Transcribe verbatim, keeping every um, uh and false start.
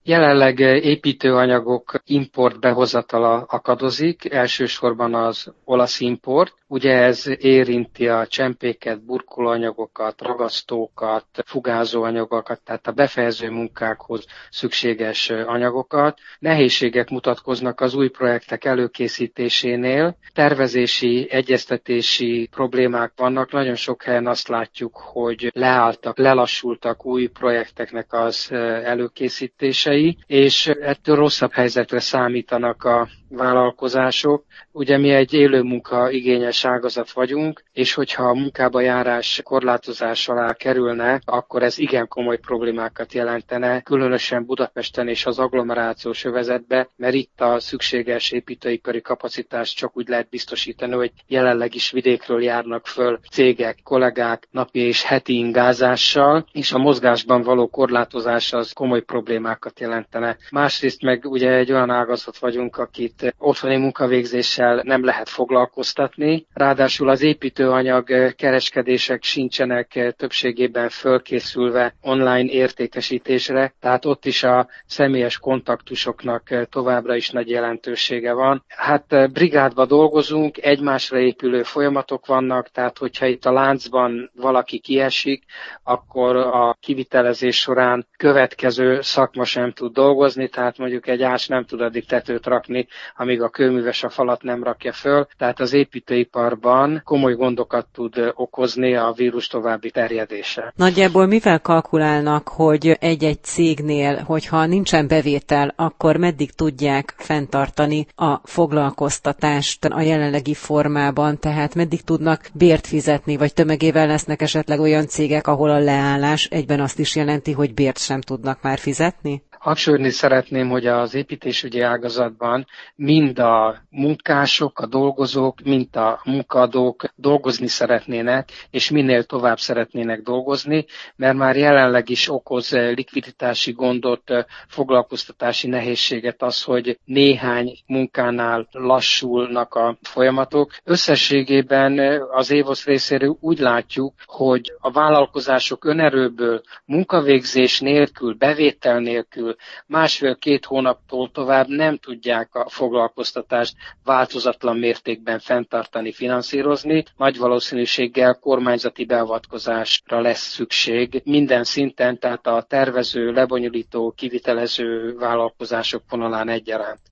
Jelenleg építőanyagok import behozatala akadozik, elsősorban az olasz import. Ugye ez érinti a csempéket, burkolóanyagokat, ragasztókat, fugázóanyagokat, tehát a befejező munkákhoz szükséges anyagokat. Nehézségek mutatkoznak az új projektek előkészítésénél, tervezési, egyeztetési problémák vannak. Nagyon sok helyen azt látjuk, hogy leálltak, lelassultak új projekteknek az előkészítései, és ettől rosszabb helyzetre számítanak a vállalkozások. Ugye mi egy élő munka igényes ágazat vagyunk, és hogyha a munkába járás korlátozás alá kerülne, akkor ez igen komoly problémákat jelentene, különösen Budapesten és az agglomerációs övezetbe, mert itt a szükséges építőipari kapacitást csak úgy lehet biztosítani, hogy jelenleg is vidékről járnak föl cégek, kollégák napi és heti ingázással, és a mozgásban való korlátozás az komoly problémákat jelentene. Másrészt meg ugye egy olyan ágazat vagyunk, akit otthoni munkavégzéssel nem lehet foglalkoztatni. Ráadásul az építőanyag kereskedések sincsenek többségében fölkészülve online értékesítésre, tehát ott is a személyes kontaktusoknak továbbra is nagy jelentősége van. Hát brigádba dolgozunk, egymásra épülő folyamatok vannak, tehát hogyha itt a láncban valaki kiesik, akkor a kivitelezés során következő szakma sem tud dolgozni, tehát mondjuk egy ás nem tud addig tetőt rakni, amíg a kőműves a falat nem rakja föl, tehát az építőiparban komoly gondokat tud okozni a vírus további terjedése. Nagyjából mivel kalkulálnak, hogy egy-egy cégnél, hogyha nincsen bevétel, akkor meddig tudják fenntartani a foglalkoztatást a jelenlegi formában, tehát meddig tudnak bért fizetni, vagy tömegével lesznek esetleg olyan cégek, ahol a leállás egyben azt is jelenti, hogy bért sem tudnak már fizetni? Hangsúlyozni szeretném, hogy az építésügyi ágazatban mind a munkások, a dolgozók, mind a munkaadók dolgozni szeretnének, és minél tovább szeretnének dolgozni, mert már jelenleg is okoz likviditási gondot, foglalkoztatási nehézséget az, hogy néhány munkánál lassulnak a folyamatok. Összességében az évosz részéről úgy látjuk, hogy a vállalkozások önerőből, munkavégzés nélkül, bevétel nélkül, másfél-két hónaptól tovább nem tudják a foglalkoztatást változatlan mértékben fenntartani, finanszírozni. Nagy valószínűséggel kormányzati beavatkozásra lesz szükség minden szinten, tehát a tervező, lebonyolító, kivitelező vállalkozások vonalán egyaránt.